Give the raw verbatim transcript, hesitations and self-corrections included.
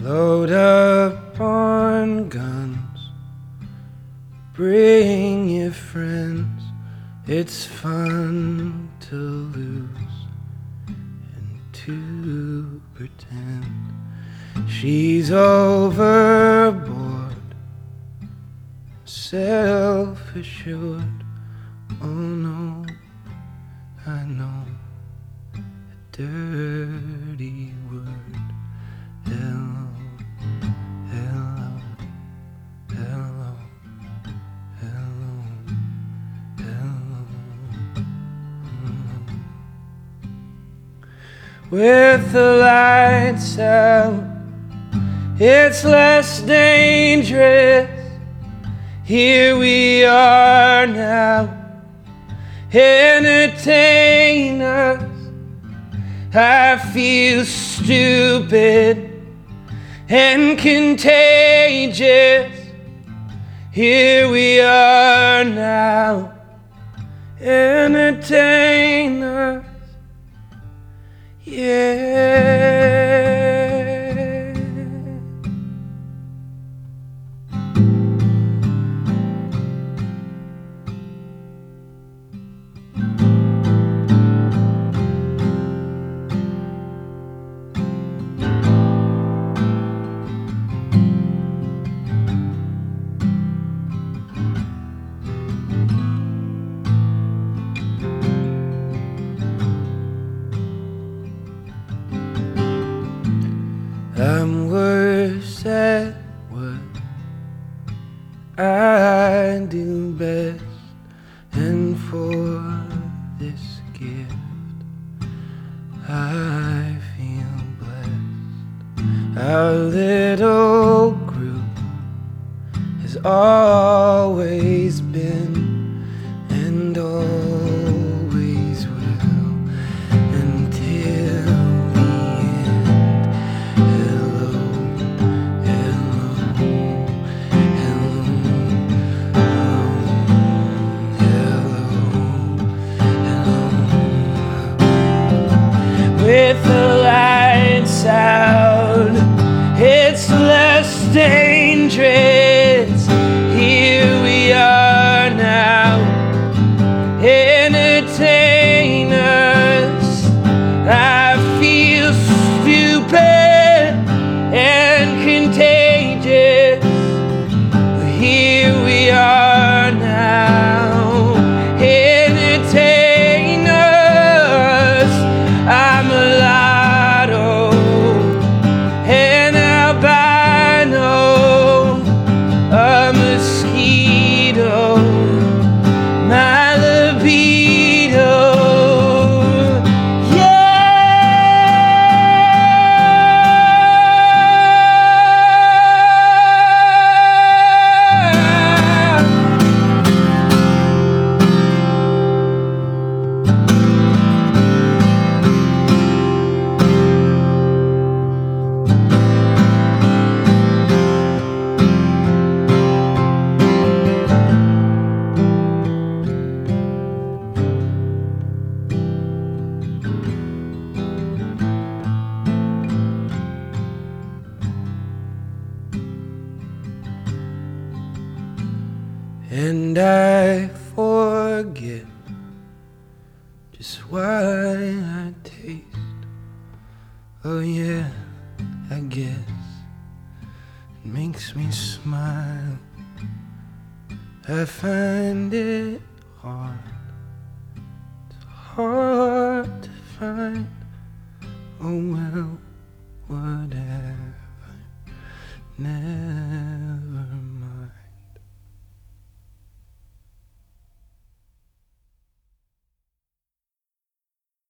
Load up on guns, bring your friends. It's fun to lose and to pretend. She's overboard, self-assured. Oh no, I know a dirty word. Hello, hello, hello, hello, hello. With the lights out, it's less dangerous. Here we are now, entertain us. I feel stupid and contagious. Here we are now, entertain us. Yeah. I'm worse at what I do best, and for this gift I feel blessed. Our little group has always been and always will until the end. Hello, hello, hello, hello, hello. With the lights out, it's less dangerous. Here we are now, entertain us. I feel stupid and contagious. Here we are now, entertain us. I'm a lotto, an albino, a mosquito, my libido. And I forget just why I taste. Oh yeah, I guess it makes me smile. I find it hard, it's hard to find. Oh well, whatever. Never